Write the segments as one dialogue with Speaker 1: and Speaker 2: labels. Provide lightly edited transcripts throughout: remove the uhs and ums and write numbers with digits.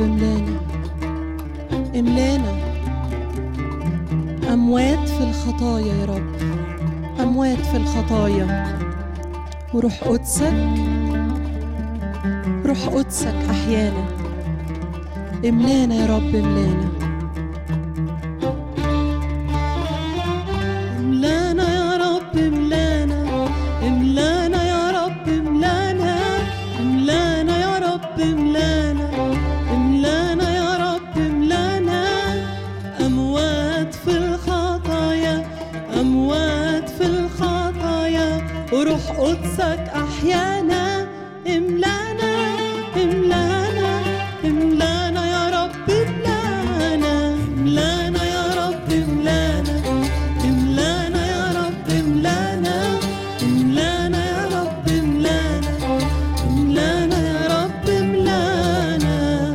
Speaker 1: املانا املانا أموات في الخطايا يا رب، أموات في الخطايا، وروح قدسك روح قدسك أحيانا املانا يا رب املانا املانا يا رب املانا املانا يا رب املانا املانا يا رب املانا املانا يا رب املانا أموات في الخطايا أموات في الخطايا وروح قدسك أحيانا املانا املانا املانا يا رب املانا املانا يا رب املانا املانا يا رب املانا املانا يا رب املانا املانا يا رب املانا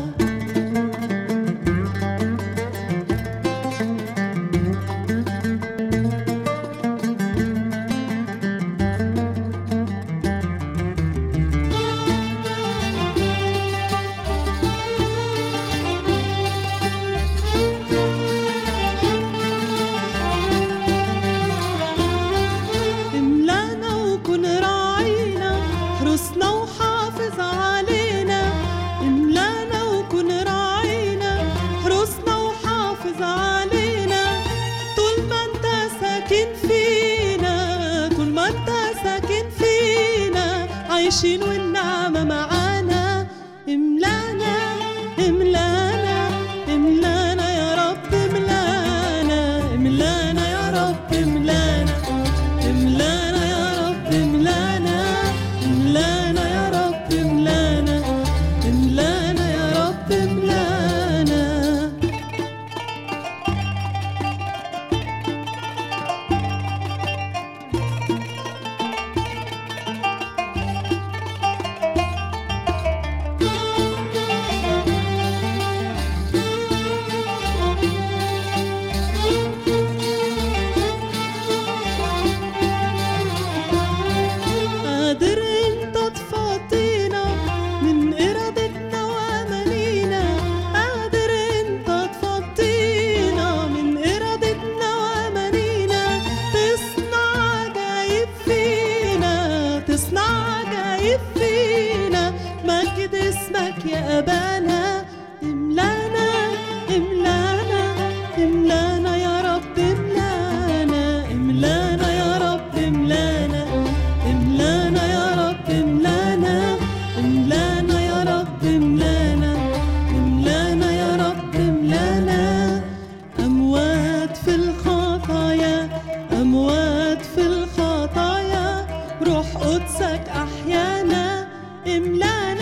Speaker 1: عايشين والنعمة معانا املانا املانا املانا يا رب املانا املانا يا رب املانا املانا يا رب املانا املانا يا رب املانا املانا يا رب املانا يا أبانا املانا املانا املانا يا رب املانا املانا يا رب املانا املانا يا رب املانا املانا يا رب املانا املانا يا رب املانا أموات في الخطايا أموات في الخطايا روح قدسك أحيانا املانا